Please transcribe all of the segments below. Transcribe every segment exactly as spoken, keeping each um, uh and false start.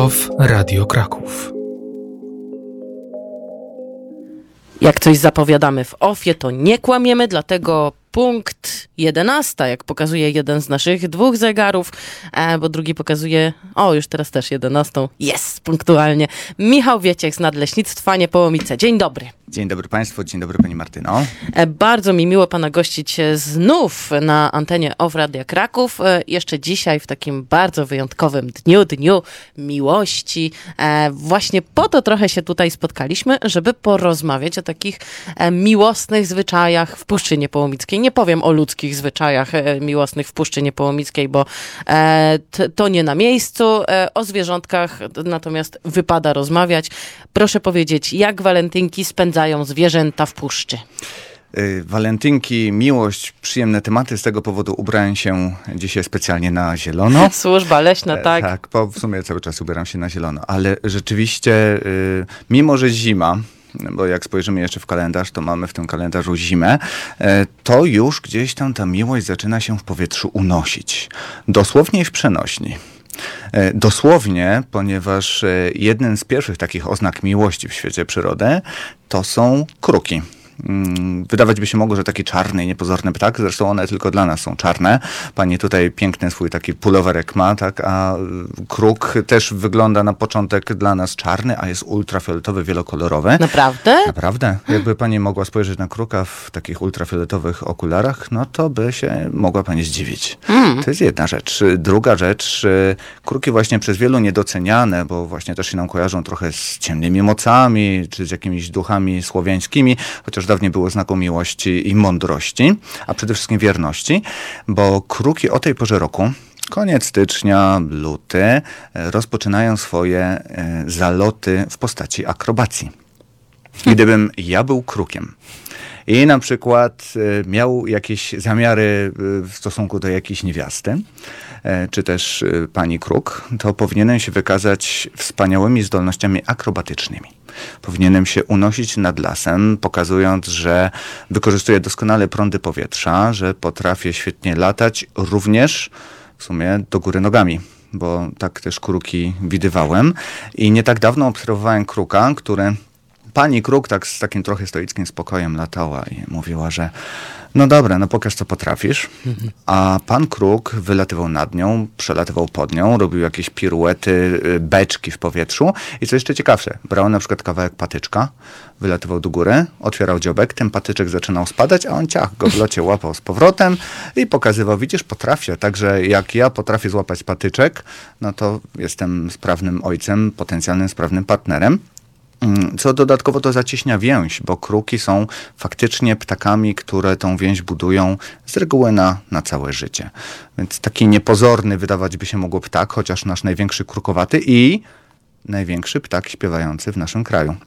O F Radio Kraków. Jak coś zapowiadamy w ofie, to nie kłamiemy, dlatego punkt jedenasty, jak pokazuje jeden z naszych dwóch zegarów, e, bo drugi pokazuje, o już teraz też jedenastą, jest, punktualnie. Michał Wieciech z Nadleśnictwa Niepołomice. Dzień dobry. Dzień dobry Państwu, dzień dobry Pani Martyno. E, bardzo mi miło Pana gościć znów na antenie O F Radia Kraków. E, jeszcze dzisiaj w takim bardzo wyjątkowym dniu, dniu miłości. E, właśnie po to trochę się tutaj spotkaliśmy, żeby porozmawiać o takich e, miłosnych zwyczajach w Puszczy Niepołomickiej. Nie powiem o ludzkich zwyczajach e, miłosnych w Puszczy Niepołomickiej, bo e, t, to nie na miejscu. E, o zwierzątkach natomiast wypada rozmawiać. Proszę powiedzieć, jak walentynki spędzają zwierzęta w puszczy? Walentynki, miłość, przyjemne tematy. Z tego powodu ubrałem się dzisiaj specjalnie na zielono. Służba leśna, tak. E, tak, bo w sumie cały czas ubieram się na zielono. Ale rzeczywiście, y, mimo że zima, bo jak spojrzymy jeszcze w kalendarz, to mamy w tym kalendarzu zimę, to już gdzieś tam ta miłość zaczyna się w powietrzu unosić. Dosłownie i w przenośni. Dosłownie, ponieważ jednym z pierwszych takich oznak miłości w świecie przyrody to są kruki. Wydawać by się mogło, że taki czarny, niepozorny ptak, zresztą one tylko dla nas są czarne. Pani tutaj piękny swój taki pulowerek ma, tak, a kruk też wygląda na początek dla nas czarny, a jest ultrafioletowy, wielokolorowy. Naprawdę? Naprawdę. Jakby pani mogła spojrzeć na kruka w takich ultrafioletowych okularach, no to by się mogła pani zdziwić. Mm. To jest jedna rzecz. Druga rzecz, kruki właśnie przez wielu niedoceniane, bo właśnie też się nam kojarzą trochę z ciemnymi mocami, czy z jakimiś duchami słowiańskimi, chociaż dawniej było znaku miłości i mądrości, a przede wszystkim wierności, bo kruki o tej porze roku, koniec stycznia, luty, rozpoczynają swoje zaloty w postaci akrobacji. Gdybym ja był krukiem i na przykład miał jakieś zamiary w stosunku do jakiejś niewiasty, czy też pani kruk, to powinienem się wykazać wspaniałymi zdolnościami akrobatycznymi. Powinienem się unosić nad lasem, pokazując, że wykorzystuję doskonale prądy powietrza, że potrafię świetnie latać, również w sumie do góry nogami, bo tak też kruki widywałem. I nie tak dawno obserwowałem kruka, który pani kruk tak z takim trochę stoickim spokojem latała i mówiła, że no dobra, no pokaż co potrafisz. A pan kruk wylatywał nad nią, przelatywał pod nią, robił jakieś piruety, beczki w powietrzu. I co jeszcze ciekawsze, brał na przykład kawałek patyczka, wylatywał do góry, otwierał dziobek, ten patyczek zaczynał spadać, a on ciach go w locie łapał z powrotem i pokazywał, widzisz, potrafię. Także jak ja potrafię złapać patyczek, no to jestem sprawnym ojcem, potencjalnym sprawnym partnerem. Co dodatkowo to zacieśnia więź, bo kruki są faktycznie ptakami, które tą więź budują z reguły na, na całe życie. Więc taki niepozorny wydawać by się mogło ptak, chociaż nasz największy krukowaty i największy ptak śpiewający w naszym kraju.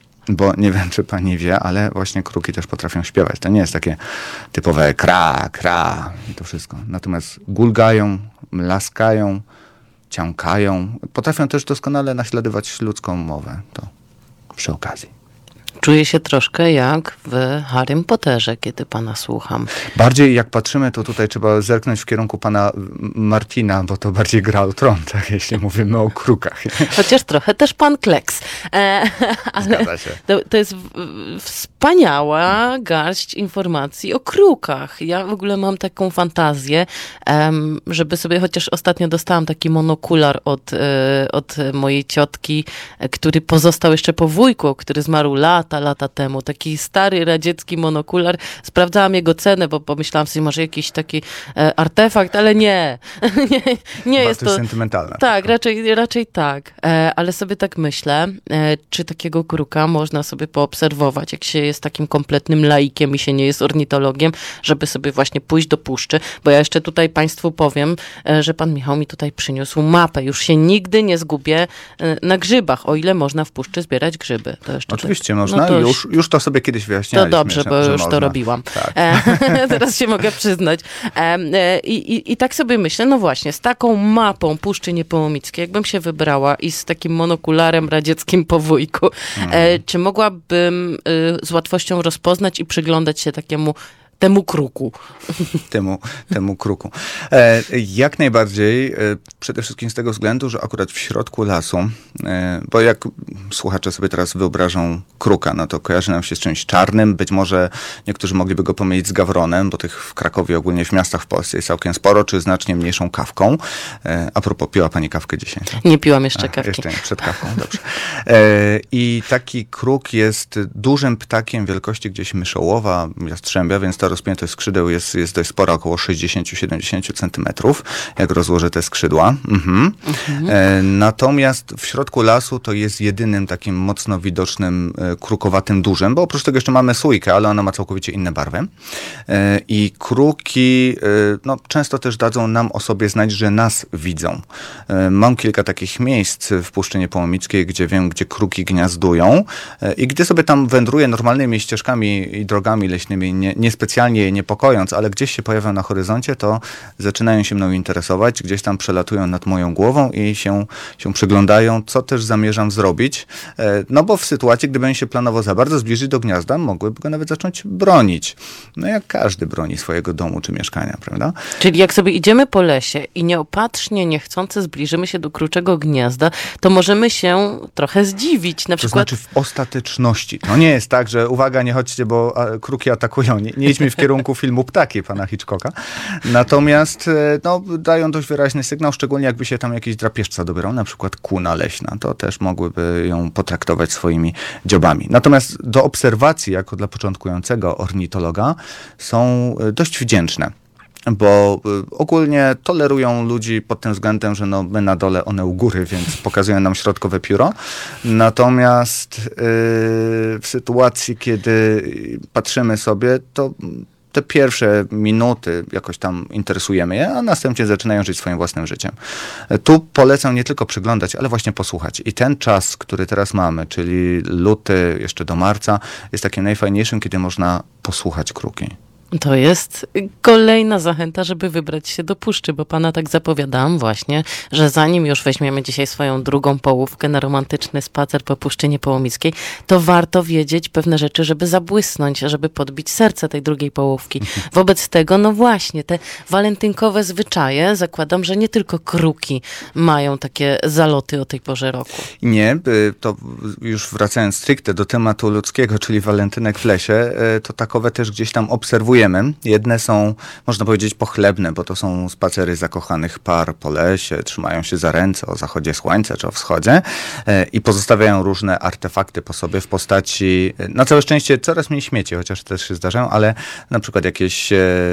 Bo nie wiem, czy pani wie, ale właśnie kruki też potrafią śpiewać. To nie jest takie typowe kra, kra i to wszystko. Natomiast gulgają, mlaskają, ciąkają. Potrafią też doskonale naśladować ludzką mowę. To przy okazji. Czuję się troszkę jak w Harrym Potterze, kiedy pana słucham. Bardziej jak patrzymy, to tutaj trzeba zerknąć w kierunku pana Martina, bo to bardziej gra o tron, tak, jeśli mówimy o krukach. Chociaż trochę też pan Kleks. E, ale Zgadza się. To, to jest w, wspaniała garść informacji o krukach. Ja w ogóle mam taką fantazję, um, żeby sobie, chociaż ostatnio dostałam taki monokular od, e, od mojej ciotki, który pozostał jeszcze po wujku, który zmarł lata, lata temu. Taki stary radziecki monokular. Sprawdzałam jego cenę, bo pomyślałam sobie, może jakiś taki e, artefakt, ale nie. nie, nie jest to sentymentalne. Tak, raczej, raczej tak. E, ale sobie tak myślę, e, czy takiego kruka można sobie poobserwować, jak się jest takim kompletnym laikiem i się nie jest ornitologiem, żeby sobie właśnie pójść do puszczy, bo ja jeszcze tutaj państwu powiem, e, że pan Michał mi tutaj przyniósł mapę. Już się nigdy nie zgubię e, na grzybach, o ile można w puszczy zbierać grzyby. To jeszcze Oczywiście tak. można. No to już, już to sobie kiedyś wyjaśnialiśmy. To dobrze, bo że już można. to robiłam. Tak. E, teraz się mogę przyznać. E, e, i, I tak sobie myślę, no właśnie, z taką mapą Puszczy Niepołomickiej, jakbym się wybrała i z takim monokularem radzieckim po wujku, hmm. e, czy mogłabym e, z łatwością rozpoznać i przyglądać się takiemu temu kruku. Temu, temu kruku. E, jak najbardziej, e, przede wszystkim z tego względu, że akurat w środku lasu, e, bo jak słuchacze sobie teraz wyobrażą kruka, no to kojarzy nam się z czymś czarnym, być może niektórzy mogliby go pomylić z gawronem, bo tych w Krakowie, ogólnie w miastach w Polsce jest całkiem sporo, czy znacznie mniejszą kawką. E, a propos, piła pani kawkę dzisiaj? Nie piłam jeszcze a, kawki. Jeszcze nie, przed kawką, dobrze. E, I taki kruk jest dużym ptakiem wielkości gdzieś myszołowa, jastrzębia, więc ta rozpiętość skrzydeł jest, jest dość spora, około sześćdziesiąt do siedemdziesięciu centymetrów, jak rozłożę te skrzydła. Mhm. Mhm. E, natomiast w środku lasu to jest jedynym takim mocno widocznym e, krukowatym dużym, bo oprócz tego jeszcze mamy sójkę, ale ona ma całkowicie inne barwy. E, I kruki e, no, często też dadzą nam o sobie znać, że nas widzą. E, mam kilka takich miejsc w Puszczy Niepołomickiej, gdzie wiem, gdzie kruki gniazdują e, i gdy sobie tam wędruję normalnymi ścieżkami i drogami leśnymi, nie, niespecjalnie je niepokojąc, ale gdzieś się pojawią na horyzoncie, to zaczynają się mną interesować, gdzieś tam przelatują nad moją głową i się, się przyglądają, co też zamierzam zrobić. E, no bo w sytuacji, gdybym się planował za bardzo zbliżyć do gniazda, mogłyby go nawet zacząć bronić. No jak każdy broni swojego domu czy mieszkania, prawda? Czyli jak sobie idziemy po lesie i nieopatrznie, niechcący zbliżymy się do kruczego gniazda, to możemy się trochę zdziwić. Na to przykład... znaczy w ostateczności. To nie jest tak, że uwaga, nie chodźcie, bo a, kruki atakują. Nie, nie idźmy w kierunku filmu Ptaki pana Hitchcocka. Natomiast no, dają dość wyraźny sygnał, szczególnie jakby się tam jakiś drapieżca dobierał, na przykład kuna leśna. To też mogłyby ją potraktować swoimi dziobami. Natomiast do obserwacji, jako dla początkującego ornitologa, są dość wdzięczne. Bo ogólnie tolerują ludzi pod tym względem, że no my na dole, one u góry, więc pokazują nam środkowe pióro. Natomiast yy, w sytuacji, kiedy patrzymy sobie, to te pierwsze minuty jakoś tam interesujemy je, a następnie zaczynają żyć swoim własnym życiem. Tu polecam nie tylko przyglądać, ale właśnie posłuchać. I ten czas, który teraz mamy, czyli luty jeszcze do marca, jest takim najfajniejszym, kiedy można posłuchać kruki. To jest kolejna zachęta, żeby wybrać się do puszczy, bo pana tak zapowiadałam właśnie, że zanim już weźmiemy dzisiaj swoją drugą połówkę na romantyczny spacer po Puszczy Niepołomickiej, to warto wiedzieć pewne rzeczy, żeby zabłysnąć, żeby podbić serce tej drugiej połówki. Wobec tego, no właśnie, te walentynkowe zwyczaje, zakładam, że nie tylko kruki mają takie zaloty o tej porze roku. Nie, to już wracając stricte do tematu ludzkiego, czyli walentynek w lesie, to takowe też gdzieś tam obserwujemy. Jedne są, można powiedzieć, pochlebne, bo to są spacery zakochanych par po lesie, trzymają się za ręce o zachodzie słońca czy o wschodzie i pozostawiają różne artefakty po sobie w postaci, na całe szczęście coraz mniej śmieci, chociaż też się zdarzają, ale na przykład jakieś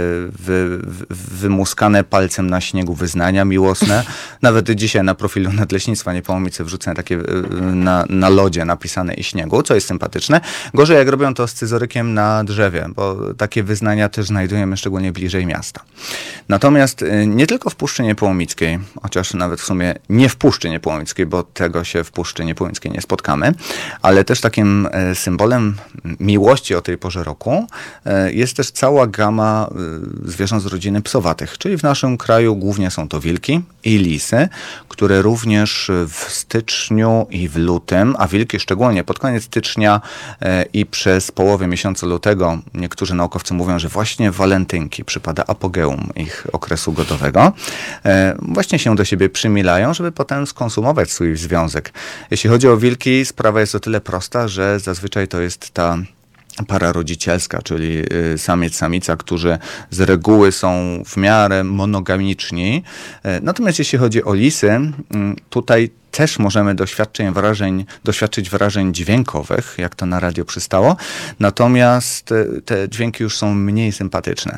wy, wy, wymuskane palcem na śniegu wyznania miłosne. Nawet dzisiaj na profilu Nadleśnictwa Niepołomice wrzucę takie na, na lodzie napisane i śniegu, co jest sympatyczne. Gorzej jak robią to z scyzorykiem na drzewie, bo takie wyznania też znajdujemy szczególnie bliżej miasta. Natomiast nie tylko w Puszczy Niepołomickiej, chociaż nawet w sumie nie w Puszczy Niepołomickiej, bo tego się w Puszczy Niepołomickiej nie spotkamy, ale też takim symbolem miłości o tej porze roku jest też cała gama zwierząt z rodziny psowatych, czyli w naszym kraju głównie są to wilki i lisy, które również w styczniu i w lutym, a wilki szczególnie pod koniec stycznia i przez połowę miesiąca lutego, niektórzy naukowcy mówią, że właśnie w walentynki przypada apogeum ich okresu godowego, właśnie się do siebie przymilają, żeby potem skonsumować swój związek. Jeśli chodzi o wilki, sprawa jest o tyle prosta, że zazwyczaj to jest ta para rodzicielska, czyli samiec, samica, którzy z reguły są w miarę monogamiczni. Natomiast jeśli chodzi o lisy, tutaj też możemy doświadczyć wrażeń, doświadczyć wrażeń dźwiękowych, jak to na radio przystało. Natomiast te dźwięki już są mniej sympatyczne,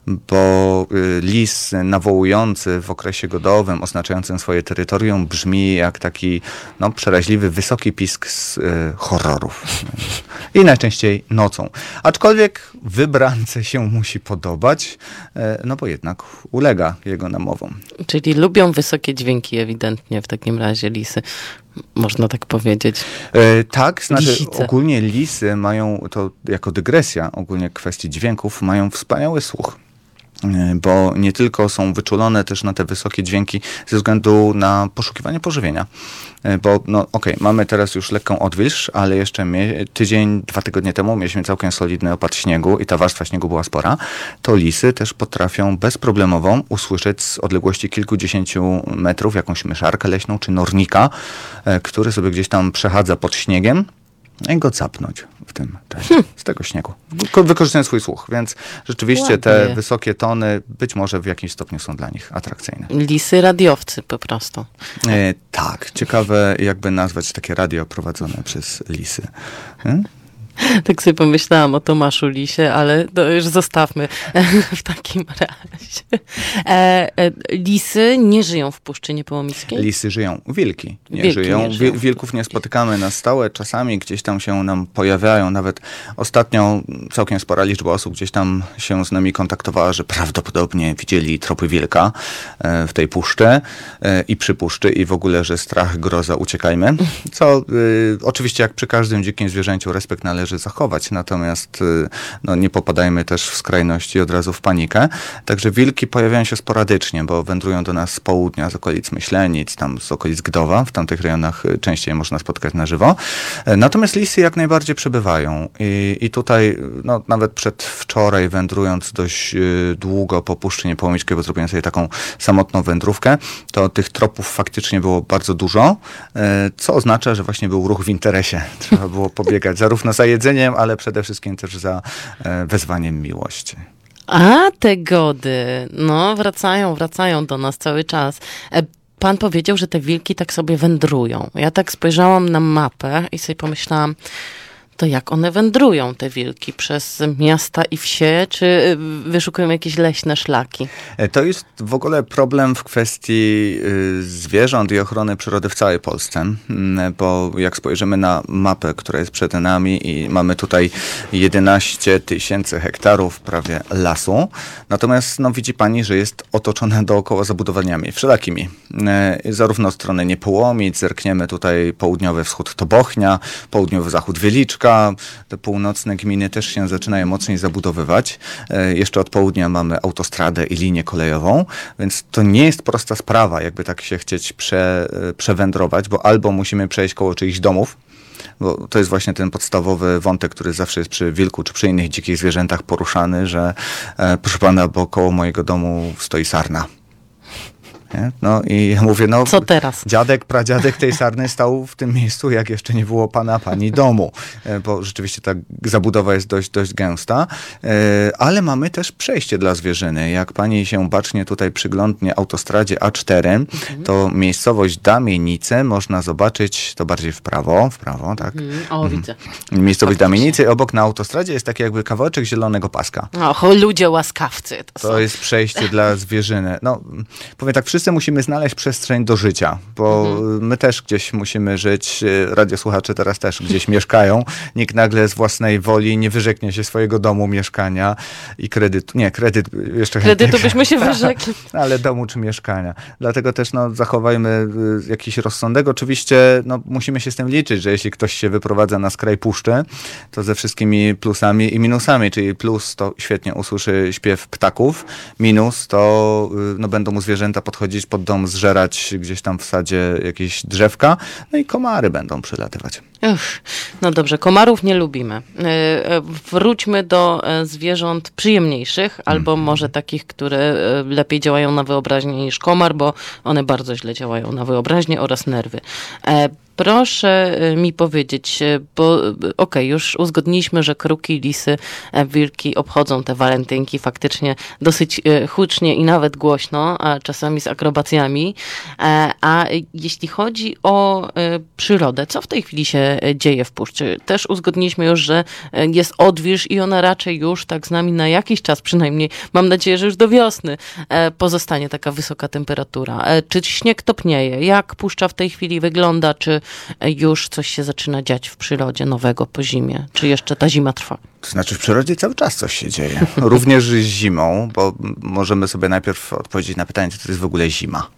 bo lis nawołujący w okresie godowym, oznaczającym swoje terytorium, brzmi jak taki no, przeraźliwy, wysoki pisk z y, horrorów. I najczęściej nocą. Aczkolwiek wybrance się musi podobać, y, no bo jednak ulega jego namowom. Czyli lubią wysokie dźwięki ewidentnie w takim razie lisy. Można tak powiedzieć. E, tak, znaczy Lisice. Ogólnie lisy mają, to jako dygresja, ogólnie kwestii dźwięków, mają wspaniały słuch. bo nie tylko są wyczulone też na te wysokie dźwięki ze względu na poszukiwanie pożywienia. Bo no okej, okay, mamy teraz już lekką odwilż, ale jeszcze mie- tydzień, dwa tygodnie temu mieliśmy całkiem solidny opad śniegu i ta warstwa śniegu była spora. To lisy też potrafią bezproblemowo usłyszeć z odległości kilkudziesięciu metrów jakąś myszarkę leśną czy nornika, e, który sobie gdzieś tam przechadza pod śniegiem, i go capnąć w tym czasie, hmm. z tego śniegu. Wy- wykorzystując swój słuch, więc rzeczywiście Ładnie. Te wysokie tony być może w jakimś stopniu są dla nich atrakcyjne. Lisy radiowcy po prostu. E, tak, ciekawe jakby nazwać takie radio prowadzone przez lisy. Hmm? Tak sobie pomyślałam o Tomaszu Lisie, ale to już zostawmy w takim razie. E, e, lisy nie żyją w Puszczy Niepołomickiej? Lisy żyją. Wilki nie Wilki żyją. Nie żyją. Wilków nie spotykamy na stałe. Czasami gdzieś tam się nam pojawiają. Nawet ostatnio całkiem spora liczba osób gdzieś tam się z nami kontaktowała, że prawdopodobnie widzieli tropy wilka w tej puszczy i przy puszczy i w ogóle, że strach, groza, uciekajmy. Co y, oczywiście jak przy każdym dzikim zwierzęciu respekt należy zachować, natomiast no, nie popadajmy też w skrajności od razu w panikę. Także wilki pojawiają się sporadycznie, bo wędrują do nas z południa, z okolic Myślenic, tam z okolic Gdowa. W tamtych rejonach częściej można spotkać na żywo. Natomiast lisy jak najbardziej przebywają. I, i tutaj no, nawet przedwczoraj wędrując dość długo po Puszczy Niepołomickiej, bo zrobiłem sobie taką samotną wędrówkę, to tych tropów faktycznie było bardzo dużo, co oznacza, że właśnie był ruch w interesie. Trzeba było pobiegać zarówno za jedzeniem, ale przede wszystkim też za e, wezwaniem miłości. A te gody, no wracają, wracają do nas cały czas. E, pan powiedział, że te wilki tak sobie wędrują. Ja tak spojrzałam na mapę i sobie pomyślałam, to jak one wędrują, te wilki? Przez miasta i wsie, czy wyszukują jakieś leśne szlaki? To jest w ogóle problem w kwestii zwierząt i ochrony przyrody w całej Polsce, bo jak spojrzymy na mapę, która jest przed nami i mamy tutaj jedenaście tysięcy hektarów prawie lasu, natomiast no, widzi pani, że jest otoczone dookoła zabudowaniami wszelakimi. Zarówno od strony Niepołomic, zerkniemy tutaj południowy wschód to Bochnia, południowy zachód Wieliczka, te północne gminy też się zaczynają mocniej zabudowywać. Jeszcze od południa mamy autostradę i linię kolejową, więc to nie jest prosta sprawa, jakby tak się chcieć prze, przewędrować, bo albo musimy przejść koło czyichś domów, bo to jest właśnie ten podstawowy wątek, który zawsze jest przy wilku czy przy innych dzikich zwierzętach poruszany, że e, proszę pana, bo koło mojego domu stoi sarna. Nie? No i ja mówię, no co teraz? Dziadek, pradziadek tej sarny stał w tym miejscu, jak jeszcze nie było pana, pani domu, bo rzeczywiście ta zabudowa jest dość, dość gęsta, ale mamy też przejście dla zwierzyny. Jak pani się bacznie tutaj przyglądnie autostradzie A cztery, mhm. to miejscowość Damienice można zobaczyć, to bardziej w prawo, w prawo, tak? Mhm. O, mhm. widzę. Miejscowość Damienice, obok na autostradzie jest taki jakby kawałeczek zielonego paska. O, ludzie łaskawcy. To, to są. jest przejście dla zwierzyny. No, powiem tak, wszyscy musimy znaleźć przestrzeń do życia, bo mhm. my też gdzieś musimy żyć, radiosłuchacze teraz też gdzieś mieszkają, nikt nagle z własnej woli nie wyrzeknie się swojego domu, mieszkania i kredytu, nie, kredyt jeszcze kredytu byśmy się wyrzekli. Ale domu czy mieszkania. Dlatego też no, zachowajmy jakiś rozsądek. Oczywiście no, musimy się z tym liczyć, że jeśli ktoś się wyprowadza na skraj puszczy, to ze wszystkimi plusami i minusami, czyli plus to świetnie usłyszy śpiew ptaków, minus to no, będą mu zwierzęta podchodzić pod dom, zżerać gdzieś tam w sadzie jakieś drzewka, no i komary będą przylatywać. Uch, no dobrze, komarów nie lubimy. Wróćmy do zwierząt przyjemniejszych, albo mm. może takich, które lepiej działają na wyobraźnię niż komar, bo one bardzo źle działają na wyobraźnię oraz nerwy. Proszę mi powiedzieć, bo okej, okay, już uzgodniliśmy, że kruki, lisy, wilki obchodzą te walentynki faktycznie dosyć hucznie i nawet głośno, a czasami z akrobacjami. A jeśli chodzi o przyrodę, co w tej chwili się dzieje w puszczy? Też uzgodniliśmy już, że jest odwilż i ona raczej już tak z nami na jakiś czas, przynajmniej mam nadzieję, że już do wiosny pozostanie taka wysoka temperatura. Czy śnieg topnieje? Jak puszcza w tej chwili wygląda? Czy już coś się zaczyna dziać w przyrodzie nowego po zimie? Czy jeszcze ta zima trwa? To znaczy w przyrodzie cały czas coś się dzieje. Również zimą, bo możemy sobie najpierw odpowiedzieć na pytanie, co to jest w ogóle zima.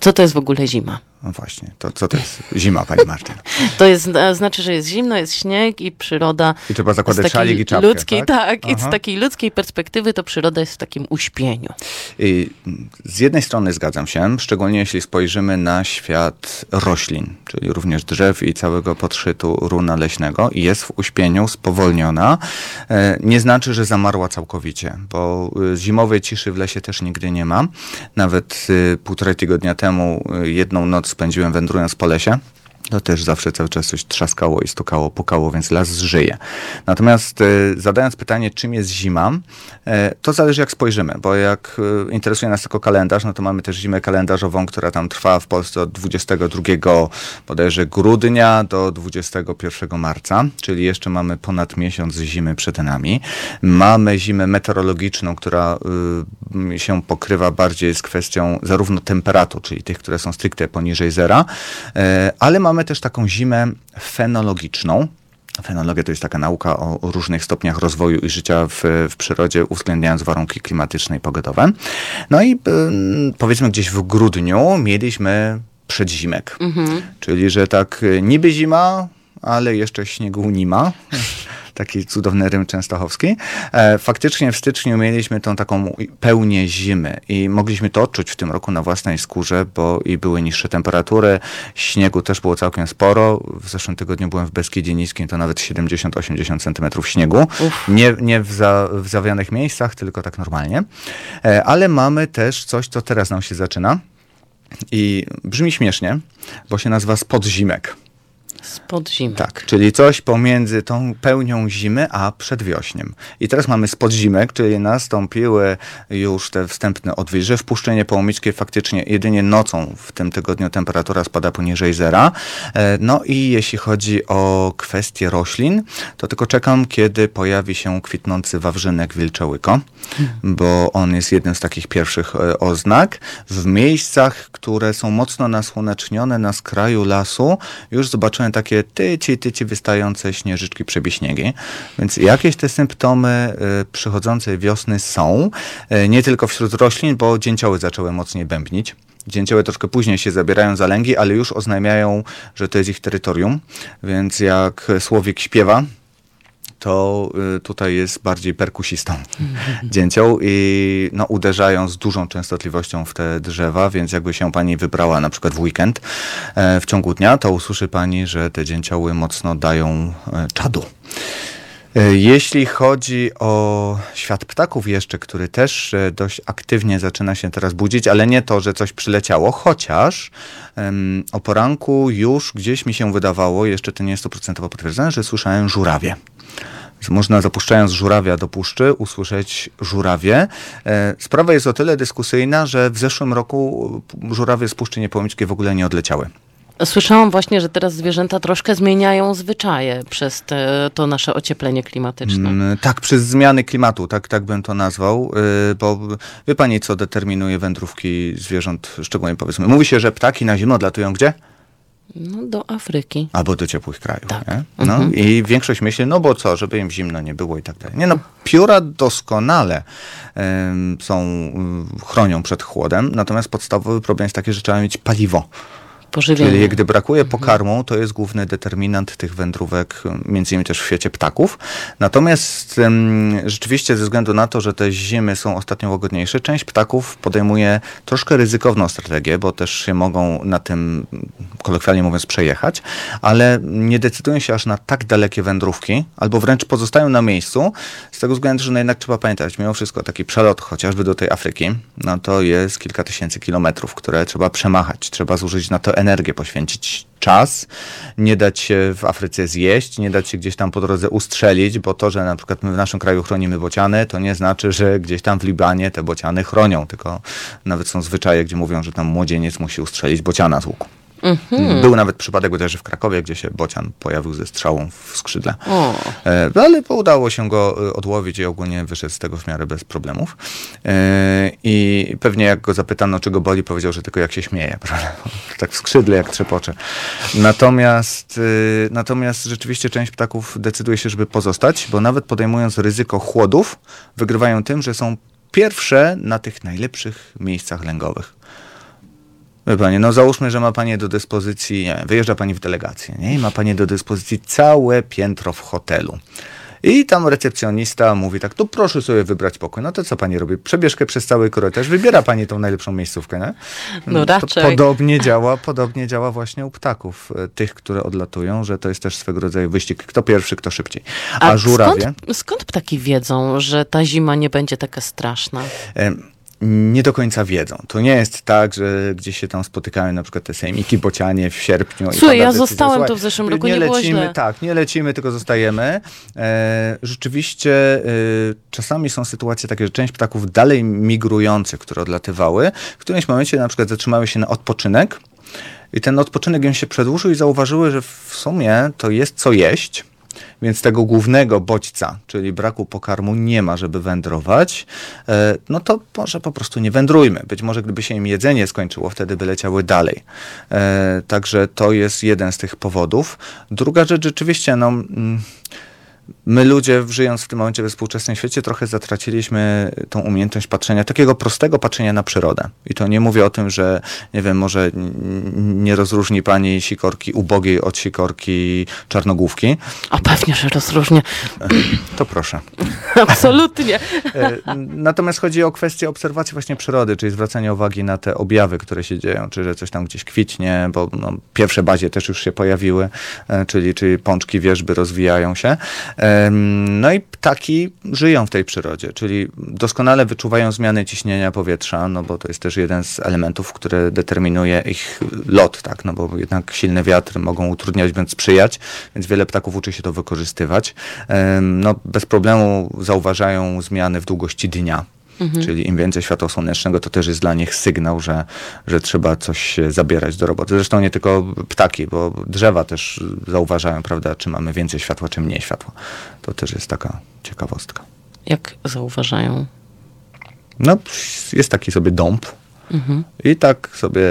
Co to jest w ogóle zima? No właśnie, to co to jest zima, pani Martyno? To jest, znaczy, że jest zimno, jest śnieg i przyroda... I trzeba zakładać szalik i czapkę, ludzkiej, tak? tak i z Aha. takiej ludzkiej perspektywy to przyroda jest w takim uśpieniu. I z jednej strony zgadzam się, szczególnie jeśli spojrzymy na świat roślin, czyli również drzew i całego podszytu runa leśnego i jest w uśpieniu, spowolniona. Nie znaczy, że zamarła całkowicie, bo zimowej ciszy w lesie też nigdy nie ma. Nawet półtorej tygodnia temu jedną noc spędziłem wędrując po lesie. To też zawsze cały czas coś trzaskało i stukało, pukało, więc las żyje. Natomiast e, zadając pytanie, czym jest zima, e, to zależy jak spojrzymy, bo jak e, interesuje nas tylko kalendarz, no to mamy też zimę kalendarzową, która tam trwa w Polsce od dwudziestego drugiego bodajże grudnia do dwudziestego pierwszego marca, czyli jeszcze mamy ponad miesiąc zimy przed nami. Mamy zimę meteorologiczną, która y, się pokrywa bardziej z kwestią zarówno temperatur, czyli tych, które są stricte poniżej zera, e, ale mamy też taką zimę fenologiczną. Fenologia to jest taka nauka o, o różnych stopniach rozwoju i życia w, w przyrodzie, uwzględniając warunki klimatyczne i pogodowe. No i y, powiedzmy gdzieś w grudniu mieliśmy przedzimek. Mhm. Czyli, że tak niby zima, ale jeszcze śniegu nie ma. Taki cudowny rym częstochowski. E, faktycznie w styczniu mieliśmy tą taką pełnię zimy i mogliśmy to odczuć w tym roku na własnej skórze, bo i były niższe temperatury, śniegu też było całkiem sporo. W zeszłym tygodniu byłem w Beskidzie Niskim, to nawet siedemdziesiąt do osiemdziesięciu centymetrów śniegu. Nie, nie w, za, w zawianych miejscach, tylko tak normalnie. E, ale mamy też coś, co teraz nam się zaczyna i brzmi śmiesznie, bo się nazywa spodzimek. Spod zimy. Tak, czyli coś pomiędzy tą pełnią zimy a przedwiośniem. I teraz mamy spodzimek, czyli nastąpiły już te wstępne odwilże. Wpuszczenie połomickie faktycznie jedynie nocą w tym tygodniu temperatura spada poniżej zera. No i jeśli chodzi o kwestie roślin, to tylko czekam, kiedy pojawi się kwitnący wawrzynek wilczołyko, hmm. bo on jest jednym z takich pierwszych oznak. W miejscach, które są mocno nasłonecznione na skraju lasu, już zobaczyłem takie tyci, tyci wystające śnieżyczki, przebiśniegi. Więc jakieś te symptomy y, przychodzącej wiosny są. Y, nie tylko wśród roślin, bo dzięcioły zaczęły mocniej bębnić. Dzięcioły troszkę później się zabierają za lęgi, ale już oznajmiają, że to jest ich terytorium. Więc jak słowik śpiewa, to y, tutaj jest bardziej perkusistą dzięcioł i no, uderzają z dużą częstotliwością w te drzewa, więc jakby się pani wybrała na przykład w weekend e, w ciągu dnia, to usłyszy pani, że te dzięcioły mocno dają e, czadu. E, jeśli chodzi o świat ptaków jeszcze, który też e, dość aktywnie zaczyna się teraz budzić, ale nie to, że coś przyleciało, chociaż em, o poranku już gdzieś mi się wydawało, jeszcze to nie jest stuprocentowo potwierdzone, że słyszałem żurawie. Można zapuszczając żurawia do puszczy usłyszeć żurawie. Sprawa jest o tyle dyskusyjna, że w zeszłym roku żurawie z Puszczy Niepołomickiej w ogóle nie odleciały. Słyszałam właśnie, że teraz zwierzęta troszkę zmieniają zwyczaje przez te, to nasze ocieplenie klimatyczne. Mm, tak, przez zmiany klimatu, tak, tak bym to nazwał, yy, bo wie pani, co determinuje wędrówki zwierząt, szczególnie powiedzmy. Mówi się, że ptaki na zimno odlatują gdzie? No, do Afryki. Albo do ciepłych krajów. Tak. Nie? No, mhm. I większość myśli, no bo co, żeby im zimno nie było i tak dalej. Nie no, Mhm. pióra doskonale um, są, um, chronią przed chłodem, natomiast podstawowy problem jest taki, że trzeba mieć paliwo. Pożywienie. Czyli gdy brakuje pokarmu, to jest główny determinant tych wędrówek, między innymi też w świecie ptaków. Natomiast um, rzeczywiście ze względu na to, że te zimy są ostatnio łagodniejsze, część ptaków podejmuje troszkę ryzykowną strategię, bo też się mogą na tym, kolokwialnie mówiąc, przejechać, ale nie decydują się aż na tak dalekie wędrówki, albo wręcz pozostają na miejscu, z tego względu, że no jednak trzeba pamiętać, mimo wszystko taki przelot chociażby do tej Afryki, no to jest kilka tysięcy kilometrów, które trzeba przemachać, trzeba zużyć na to energię, poświęcić czas, nie dać się w Afryce zjeść, nie dać się gdzieś tam po drodze ustrzelić, bo to, że na przykład my w naszym kraju chronimy bociany, to nie znaczy, że gdzieś tam w Libanie te bociany chronią, tylko nawet są zwyczaje, gdzie mówią, że tam młodzieniec musi ustrzelić bociana z łuku. Mhm. Był nawet przypadek bodajże w Krakowie, gdzie się bocian pojawił ze strzałą w skrzydle. O. E, ale udało się go odłowić i ogólnie wyszedł z tego w miarę bez problemów. E, I pewnie jak go zapytano, czy go boli, powiedział, że tylko jak się śmieje. Tak w skrzydle, jak trzepocze. Natomiast, e, natomiast rzeczywiście część ptaków decyduje się, żeby pozostać, bo nawet podejmując ryzyko chłodów, wygrywają tym, że są pierwsze na tych najlepszych miejscach lęgowych. Wie pani, no załóżmy, że ma pani do dyspozycji, nie wiem, wyjeżdża pani w delegację, nie? I ma pani do dyspozycji całe piętro w hotelu. I tam recepcjonista mówi tak, tu proszę sobie wybrać pokój. No to co pani robi? Przebieżkę przez cały korytarz, wybiera pani tą najlepszą miejscówkę, nie? No raczej. To podobnie działa, podobnie działa właśnie u ptaków, tych, które odlatują, że to jest też swego rodzaju wyścig, kto pierwszy, kto szybciej. A, A żurawie... Skąd, skąd ptaki wiedzą, że ta zima nie będzie taka straszna? Nie do końca wiedzą. To nie jest tak, że gdzieś się tam spotykają na przykład te sejmiki bocianie w sierpniu. Słuchaj, i ja decyzja, zostałem słuchaj, tu w zeszłym roku, nie, nie było lecimy, źle. Tak, nie lecimy, tylko zostajemy. E, rzeczywiście e, czasami są sytuacje takie, że część ptaków dalej migrujących, które odlatywały, w którymś momencie na przykład zatrzymały się na odpoczynek i ten odpoczynek im się przedłużył i zauważyły, że w sumie to jest co jeść. Więc tego głównego bodźca, czyli braku pokarmu, nie ma, żeby wędrować, no to może po prostu nie wędrujmy. Być może gdyby się im jedzenie skończyło, wtedy by leciały dalej. Także to jest jeden z tych powodów. Druga rzecz, rzeczywiście, no... My ludzie, żyjąc w tym momencie we współczesnym świecie, trochę zatraciliśmy tą umiejętność patrzenia, takiego prostego patrzenia na przyrodę. I to nie mówię o tym, że, nie wiem, może nie rozróżni pani sikorki ubogiej od sikorki czarnogłówki. A pewnie, że rozróżnię. To proszę. Absolutnie. Natomiast chodzi o kwestię obserwacji właśnie przyrody, czyli zwracania uwagi na te objawy, które się dzieją, czy że coś tam gdzieś kwitnie, bo no, pierwsze bazie też już się pojawiły, czyli, czyli pączki, wierzby rozwijają się. No i ptaki żyją w tej przyrodzie, czyli doskonale wyczuwają zmiany ciśnienia powietrza, no bo to jest też jeden z elementów, który determinuje ich lot, tak, no bo jednak silne wiatry mogą utrudniać bądź sprzyjać, więc wiele ptaków uczy się to wykorzystywać. No bez problemu zauważają zmiany w długości dnia. Mhm. Czyli im więcej światła słonecznego, to też jest dla nich sygnał, że, że trzeba coś zabierać do roboty. Zresztą nie tylko ptaki, bo drzewa też zauważają, prawda, czy mamy więcej światła, czy mniej światła. To też jest taka ciekawostka. Jak zauważają? No, jest taki sobie dąb mhm. i tak sobie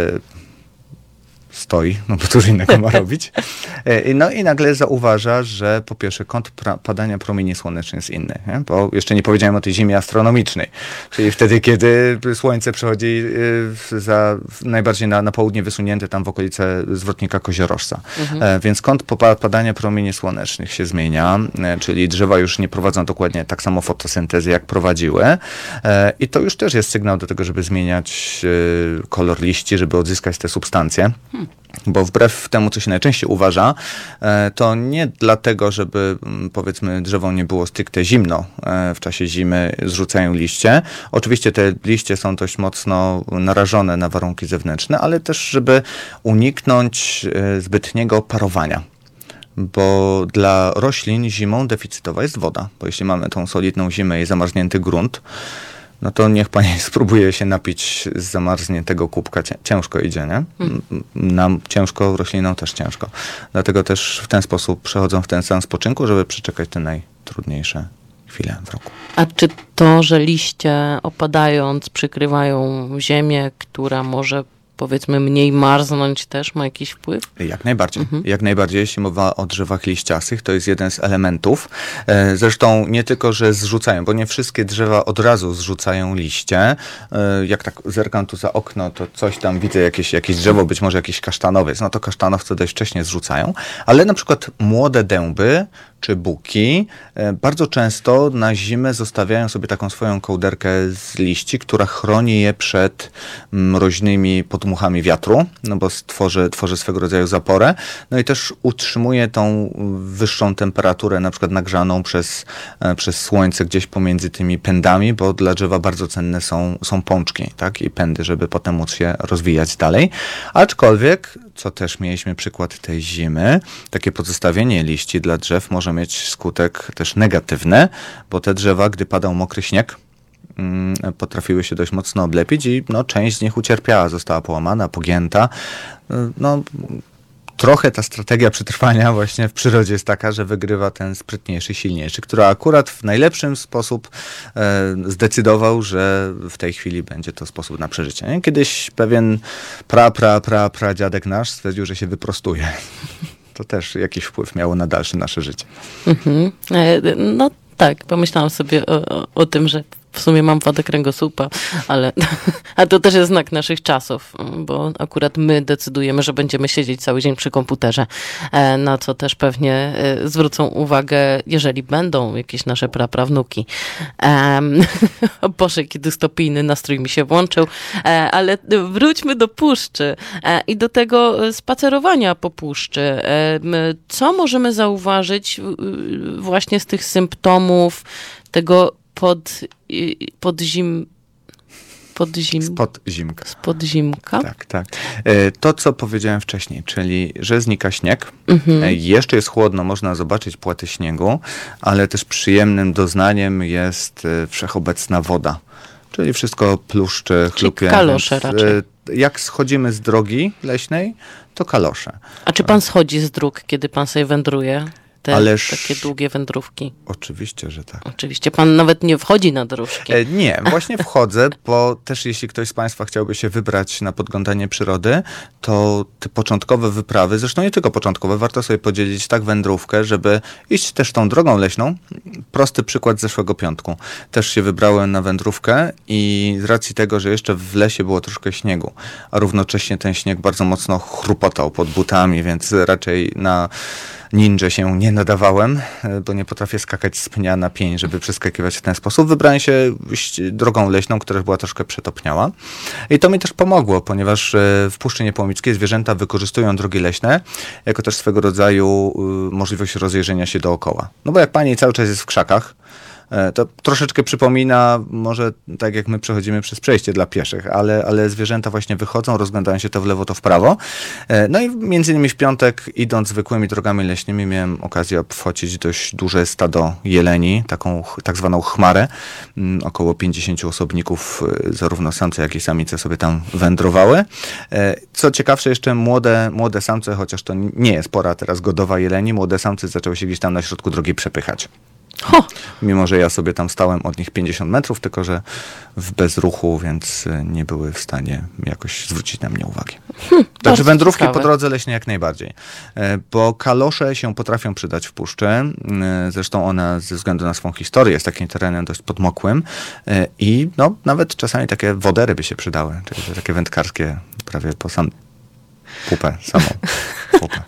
stoi, no bo cóż innego ma robić. No i nagle zauważa, że po pierwsze kąt pra- padania promieni słonecznych jest inny, nie? Bo jeszcze nie powiedziałem o tej zimie astronomicznej, czyli wtedy, kiedy słońce przechodzi za, najbardziej na, na południe wysunięte, tam w okolice zwrotnika koziorożca. Mhm. Więc kąt padania promieni słonecznych się zmienia, czyli drzewa już nie prowadzą dokładnie tak samo fotosyntezy, jak prowadziły. I to już też jest sygnał do tego, żeby zmieniać kolor liści, żeby odzyskać te substancje. Bo wbrew temu, co się najczęściej uważa, to nie dlatego, żeby powiedzmy drzewom nie było stricte zimno w czasie zimy, zrzucają liście. Oczywiście te liście są dość mocno narażone na warunki zewnętrzne, ale też żeby uniknąć zbytniego parowania. Bo dla roślin zimą deficytowa jest woda. Bo jeśli mamy tą solidną zimę i zamarznięty grunt, no to niech pani spróbuje się napić z zamarzniętego kubka. Ciężko idzie, nie? Nam ciężko, roślinom też ciężko. Dlatego też w ten sposób przechodzą w ten stan spoczynku, żeby przeczekać te najtrudniejsze chwile w roku. A czy to, że liście opadając przykrywają ziemię, która może powiedzmy mniej marznąć, też ma jakiś wpływ? Jak najbardziej. Mhm. Jak najbardziej, jeśli mowa o drzewach liściastych, to jest jeden z elementów. E, zresztą nie tylko, że zrzucają, bo nie wszystkie drzewa od razu zrzucają liście. E, jak tak zerkam tu za okno, to coś tam widzę, jakieś, jakieś drzewo, być może jakiś kasztanowiec. No to kasztanowce dość wcześnie zrzucają, ale na przykład młode dęby czy buki e, bardzo często na zimę zostawiają sobie taką swoją kołderkę z liści, która chroni je przed mroźnymi podmuchami wiatru, no bo tworzy, tworzy swego rodzaju zaporę, no i też utrzymuje tą wyższą temperaturę, na przykład nagrzaną przez, e, przez słońce gdzieś pomiędzy tymi pędami, bo dla drzewa bardzo cenne są, są pączki, tak, i pędy, żeby potem móc się rozwijać dalej. Aczkolwiek, co też mieliśmy przykład tej zimy, takie pozostawienie liści dla drzew może mieć skutek też negatywny, bo te drzewa, gdy padał mokry śnieg, potrafiły się dość mocno oblepić i no, część z nich ucierpiała, została połamana, pogięta. No, trochę ta strategia przetrwania właśnie w przyrodzie jest taka, że wygrywa ten sprytniejszy, silniejszy, który akurat w najlepszym sposób e, zdecydował, że w tej chwili będzie to sposób na przeżycie. Nie? Kiedyś pewien pra, pra, pra, pra dziadek nasz stwierdził, że się wyprostuje. To też jakiś wpływ miało na dalsze nasze życie. Mhm. No tak, pomyślałam sobie o, o, o tym, że w sumie mam wadę kręgosłupa, ale a to też jest znak naszych czasów, bo akurat my decydujemy, że będziemy siedzieć cały dzień przy komputerze, na co też pewnie zwrócą uwagę, jeżeli będą jakieś nasze praprawnuki. Um, o Boże, jaki dystopijny nastrój mi się włączył, ale wróćmy do puszczy i do tego spacerowania po puszczy. Co możemy zauważyć właśnie z tych symptomów tego pod, podzim... Podzim... Spod zimka. Spod zimka. Tak, tak. To, co powiedziałem wcześniej, czyli, że znika śnieg. Mhm. Jeszcze jest chłodno, można zobaczyć płaty śniegu, ale też przyjemnym doznaniem jest wszechobecna woda. Czyli wszystko pluszczy, chlupie. Czyli kalosze raczej. Jak schodzimy z drogi leśnej, to kalosze. A czy pan schodzi z dróg, kiedy pan sobie wędruje? Te Ależ... takie długie wędrówki. Oczywiście, że tak. Oczywiście. Pan nawet nie wchodzi na dróżki. E, nie, właśnie wchodzę, bo też jeśli ktoś z Państwa chciałby się wybrać na podglądanie przyrody, to te początkowe wyprawy, zresztą nie tylko początkowe, warto sobie podzielić tak wędrówkę, żeby iść też tą drogą leśną. Prosty przykład z zeszłego piątku. Też się wybrałem na wędrówkę i z racji tego, że jeszcze w lesie było troszkę śniegu, a równocześnie ten śnieg bardzo mocno chrupotał pod butami, więc raczej na ninja się nie nadawałem, bo nie potrafię skakać z pnia na pień, żeby przeskakiwać w ten sposób. Wybrałem się drogą leśną, która była troszkę przetopniała. I to mi też pomogło, ponieważ w Puszczy Niepołomickiej zwierzęta wykorzystują drogi leśne jako też swego rodzaju możliwość rozejrzenia się dookoła. No bo jak pani cały czas jest w krzakach, to troszeczkę przypomina może tak jak my przechodzimy przez przejście dla pieszych, ale, ale zwierzęta właśnie wychodzą, rozglądają się to w lewo, to w prawo. No i między innymi w piątek, idąc zwykłymi drogami leśnymi, miałem okazję obfocić dość duże stado jeleni, taką tak zwaną chmarę. Około pięćdziesięciu osobników, zarówno samce, jak i samice sobie tam wędrowały. Co ciekawsze, jeszcze młode, młode samce, chociaż to nie jest pora teraz godowa jeleni, młode samce zaczęły się gdzieś tam na środku drogi przepychać. Ho. Mimo, że ja sobie tam stałem od nich pięćdziesiąt metrów, tylko że w bezruchu, więc nie były w stanie jakoś zwrócić na mnie uwagi. Hmm, Także wędrówki ciekawe. Po drodze leśnej jak najbardziej. Bo kalosze się potrafią przydać w puszczy. Zresztą ona ze względu na swą historię jest takim terenem dość podmokłym i no, nawet czasami takie wodery by się przydały, czyli takie wędkarskie prawie po sam pupę, samą pupę.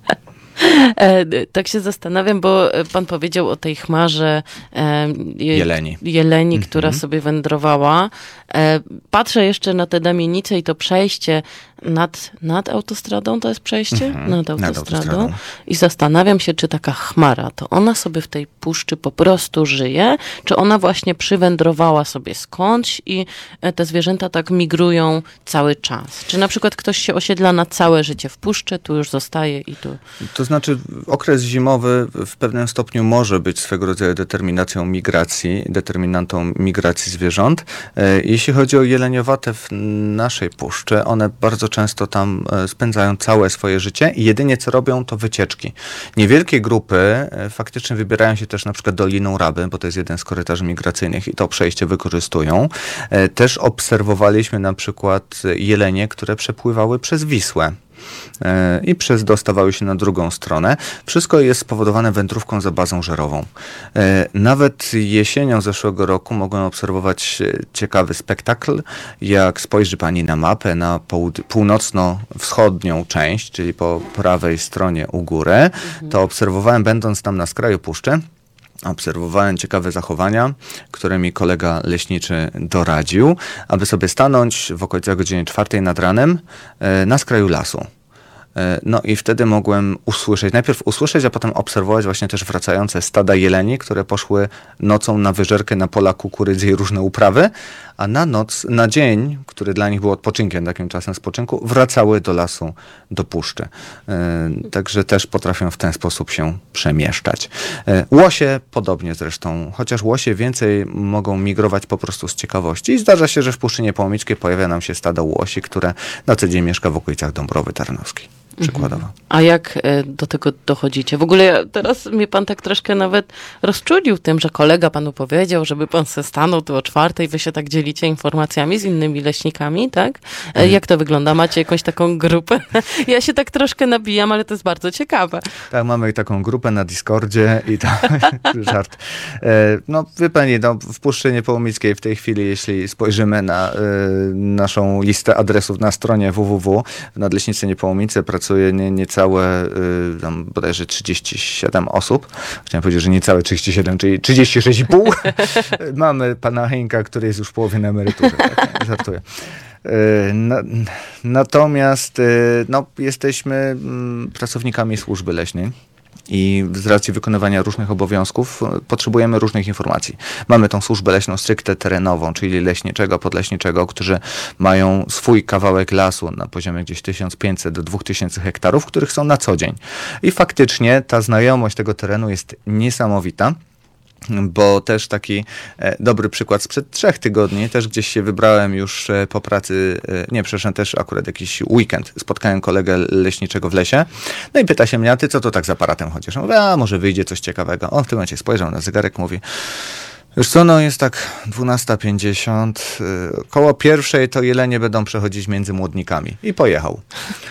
Tak się zastanawiam, bo pan powiedział o tej chmarze e, je, jeleni, jeleni mm-hmm. która sobie wędrowała. E, patrzę jeszcze na te damienice i to przejście nad, nad autostradą, to jest przejście? Mm-hmm. Nad, autostradą. nad autostradą. I zastanawiam się, czy taka chmara, to ona sobie w tej puszczy po prostu żyje, czy ona właśnie przywędrowała sobie skądś i te zwierzęta tak migrują cały czas. Czy na przykład ktoś się osiedla na całe życie w puszczy, tu już zostaje i tu... To znaczy okres zimowy w pewnym stopniu może być swego rodzaju determinacją migracji, determinantą migracji zwierząt. Jeśli chodzi o jeleniowate w naszej puszczy, one bardzo często tam spędzają całe swoje życie i jedynie co robią to wycieczki. Niewielkie grupy faktycznie wybierają się też na przykład Doliną Raby, bo to jest jeden z korytarzy migracyjnych i to przejście wykorzystują. Też obserwowaliśmy na przykład jelenie, które przepływały przez Wisłę i przez dostawały się na drugą stronę. Wszystko jest spowodowane wędrówką za bazą żerową. Nawet jesienią zeszłego roku mogłem obserwować ciekawy spektakl. Jak spojrzy pani na mapę, na połud- północno-wschodnią część, czyli po prawej stronie u góry, mhm. to obserwowałem, będąc tam na skraju puszczy, obserwowałem ciekawe zachowania, które mi kolega leśniczy doradził, aby sobie stanąć w okolicach godziny czwartej nad ranem na skraju lasu. No i wtedy mogłem usłyszeć, najpierw usłyszeć, a potem obserwować właśnie też wracające stada jeleni, które poszły nocą na wyżerkę na pola kukurydzy i różne uprawy, a na noc, na dzień, który dla nich był odpoczynkiem, takim czasem spoczynku, wracały do lasu, do puszczy. Yy, także też potrafią w ten sposób się przemieszczać. Yy, łosie podobnie zresztą, chociaż łosie więcej mogą migrować po prostu z ciekawości. I zdarza się, że w Puszczy Niepołomickiej pojawia nam się stado łosi, które na co dzień mieszka w okolicach Dąbrowy Tarnowskiej. przykładowo. A jak do tego dochodzicie? W ogóle teraz mnie pan tak troszkę nawet rozczulił tym, że kolega panu powiedział, żeby pan se stanął tu o czwartej, wy się tak dzielicie informacjami z innymi leśnikami, tak? Jak to wygląda? Macie jakąś taką grupę? Ja się tak troszkę nabijam, ale to jest bardzo ciekawe. Tak, mamy taką grupę na Discordzie i to żart. No, wie pani, no, w Puszczy Niepołomickiej w tej chwili, jeśli spojrzymy na y, naszą listę adresów na stronie w w w w Nadleśnictwie Niepołomice pracuje nie, niecałe y, tam bodajże trzydzieści siedem osób. Chciałem powiedzieć, że niecałe trzydzieści siedem, czyli trzydzieści sześć i pół. Mamy pana Henka, który jest już w połowie na emeryturze. Tak, żartuję. Na, natomiast no, jesteśmy pracownikami służby leśnej i z racji wykonywania różnych obowiązków potrzebujemy różnych informacji. Mamy tą służbę leśną stricte terenową, czyli leśniczego, podleśniczego, którzy mają swój kawałek lasu na poziomie gdzieś tysiąc pięćset do dwóch tysięcy hektarów, których są na co dzień. I faktycznie ta znajomość tego terenu jest niesamowita. Bo też taki e, dobry przykład sprzed trzech tygodni, też gdzieś się wybrałem już e, po pracy, e, nie, przepraszam, też akurat jakiś weekend, spotkałem kolegę leśniczego w lesie, no i pyta się mnie, a ty co to tak z aparatem chodzisz? Ja mówię, a może wyjdzie coś ciekawego. On w tym momencie spojrzał na zegarek, mówi, wiesz co, no jest tak dwunasta pięćdziesiąt, e, koło pierwszej to jelenie będą przechodzić między młodnikami i pojechał.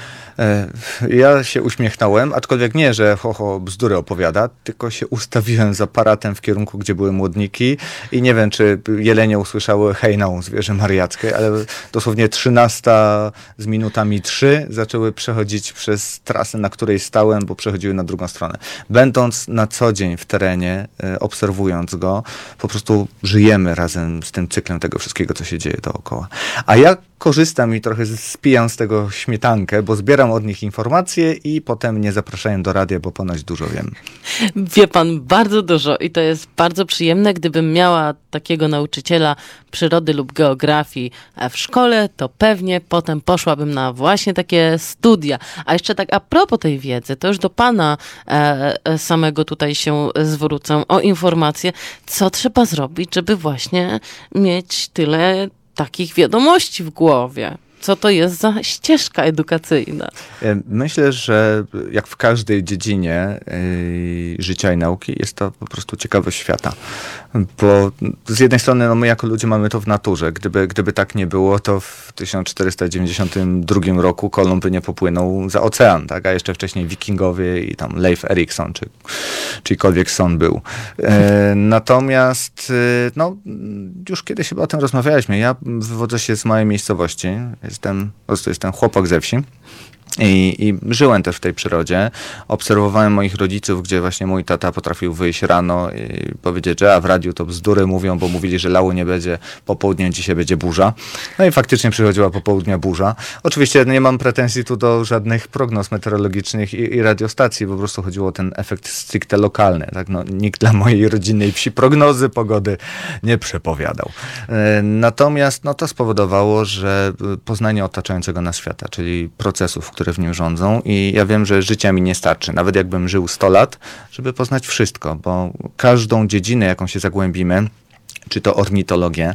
Ja się uśmiechnąłem, aczkolwiek nie, że ho, ho, bzdury opowiada, tylko się ustawiłem z aparatem w kierunku, gdzie były młodniki i nie wiem, czy jelenie usłyszały hejną zwierzę mariackie, ale dosłownie trzynasta z minutami trzy zaczęły przechodzić przez trasę, na której stałem, bo przechodziły na drugą stronę. Będąc na co dzień w terenie, obserwując go, po prostu żyjemy razem z tym cyklem tego wszystkiego, co się dzieje dookoła. A ja korzystam i trochę spijam z tego śmietankę, bo zbieram od nich informacje i potem mnie zapraszają do radia, bo ponoć dużo wiem. Wie pan bardzo dużo i to jest bardzo przyjemne. Gdybym miała takiego nauczyciela przyrody lub geografii w szkole, to pewnie potem poszłabym na właśnie takie studia. A jeszcze tak a propos tej wiedzy, to już do pana e, samego tutaj się zwrócę o informację, co trzeba zrobić, żeby właśnie mieć tyle takich wiadomości w głowie. Co to jest za ścieżka edukacyjna? Myślę, że jak w każdej dziedzinie yy, życia i nauki jest to po prostu ciekawość świata. Bo z jednej strony no my jako ludzie mamy to w naturze. Gdyby, gdyby tak nie było, to w tysiąc czterysta dziewięćdziesiątym drugim roku Kolumb by nie popłynął za ocean, tak? A jeszcze wcześniej Wikingowie i tam Leif Erikson, czy czyjkolwiek son był. E, natomiast e, no, już kiedyś chyba o tym rozmawialiśmy. Ja wywodzę się z małej miejscowości. Jestem, po prostu jestem chłopak ze wsi. I, I żyłem też w tej przyrodzie. Obserwowałem moich rodziców, gdzie właśnie mój tata potrafił wyjść rano i powiedzieć, że a w radiu to bzdury mówią, bo mówili, że lało nie będzie, popołudniem dzisiaj będzie burza. No i faktycznie przychodziła popołudnia burza. Oczywiście nie mam pretensji tu do żadnych prognoz meteorologicznych i, i radiostacji, po prostu chodziło o ten efekt stricte lokalny. Tak? No, nikt dla mojej rodzinnej wsi prognozy pogody nie przepowiadał. E, natomiast no, to spowodowało, że poznanie otaczającego nas świata, czyli procesów, które w nim rządzą i ja wiem, że życia mi nie starczy, nawet jakbym żył sto lat, żeby poznać wszystko, bo każdą dziedzinę, jaką się zagłębimy, czy to ornitologię,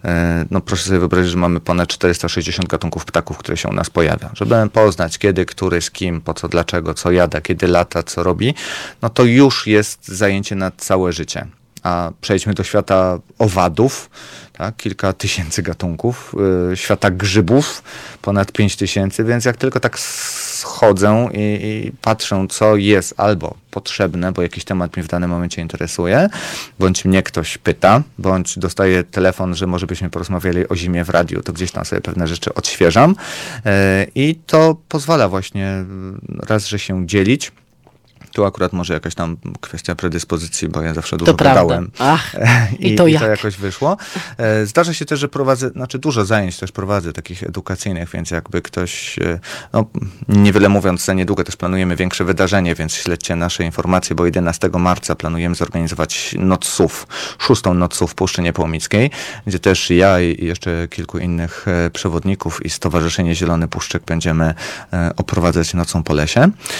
no proszę sobie wyobrazić, że mamy ponad czterysta sześćdziesiąt gatunków ptaków, które się u nas pojawiają. Żeby poznać kiedy, który, z kim, po co, dlaczego, co jada, kiedy lata, co robi, no to już jest zajęcie na całe życie. A przejdźmy do świata owadów, tak, kilka tysięcy gatunków, yy, świata grzybów, ponad pięć tysięcy, więc jak tylko tak schodzę i, i patrzę, co jest albo potrzebne, bo jakiś temat mnie w danym momencie interesuje, bądź mnie ktoś pyta, bądź dostaję telefon, że może byśmy porozmawiali o zimie w radiu, to gdzieś tam sobie pewne rzeczy odświeżam yy, i to pozwala właśnie raz, że się dzielić. Tu akurat może jakaś tam kwestia predyspozycji, bo ja zawsze dużo gadałem. Ach, i, to i, jak? I to jakoś wyszło. Zdarza się też, że prowadzę, znaczy dużo zajęć też prowadzę, takich edukacyjnych, więc jakby ktoś, no niewiele mówiąc, za niedługo też planujemy większe wydarzenie, więc śledźcie nasze informacje, bo jedenastego marca planujemy zorganizować Noc S U W, szóstą Noc S U W w Puszczy Niepołomickiej, gdzie też ja i jeszcze kilku innych przewodników i Stowarzyszenie Zielony Puszczyk będziemy oprowadzać nocą po lesie.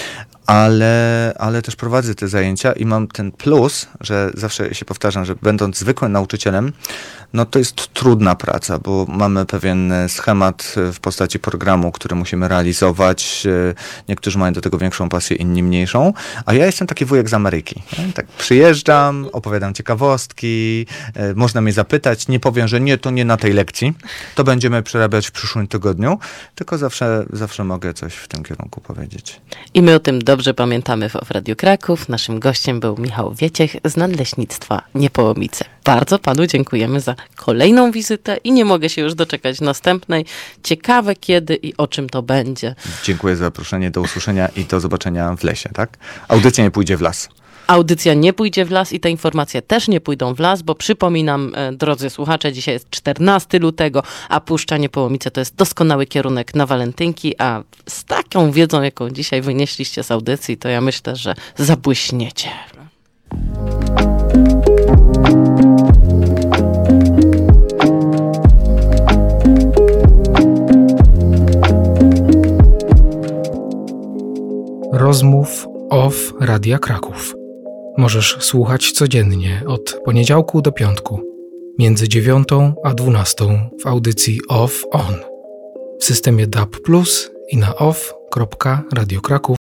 ale, ale też prowadzę te zajęcia i mam ten plus, że zawsze się powtarzam, że będąc zwykłym nauczycielem, no to jest trudna praca, bo mamy pewien schemat w postaci programu, który musimy realizować. Niektórzy mają do tego większą pasję, inni mniejszą, a ja jestem taki wujek z Ameryki. Tak przyjeżdżam, opowiadam ciekawostki, można mnie zapytać, nie powiem, że nie, to nie na tej lekcji, to będziemy przerabiać w przyszłym tygodniu, tylko zawsze, zawsze mogę coś w tym kierunku powiedzieć. I my o tym dobrze pamiętamy w O F Radiu Kraków. Naszym gościem był Michał Wieciech z Nadleśnictwa Niepołomice. Bardzo panu dziękujemy za kolejną wizytę i nie mogę się już doczekać następnej. Ciekawe kiedy i o czym to będzie. Dziękuję za zaproszenie, do usłyszenia i do zobaczenia w lesie, tak? Audycja nie pójdzie w las. Audycja nie pójdzie w las i te informacje też nie pójdą w las, bo przypominam, drodzy słuchacze, dzisiaj jest czternastego lutego, a Puszcza Niepołomice to jest doskonały kierunek na walentynki, a z taką wiedzą, jaką dzisiaj wynieśliście z audycji, to ja myślę, że zabłyśniecie. Rozmów O F Radia Kraków. Możesz słuchać codziennie od poniedziałku do piątku, między dziewiątą a dwunastą w audycji O F On, w systemie D A B plus i na o f kropka radio kraków